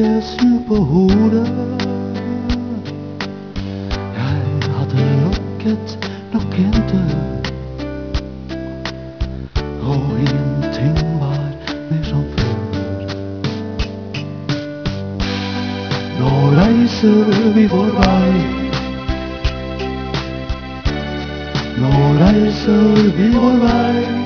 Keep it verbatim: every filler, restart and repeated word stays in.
ikke snu på hodet. Jeg hadde rokket nok en dør, og ingenting var mer som før. Nå reiser vi vår vei, nå reiser vi vår vei.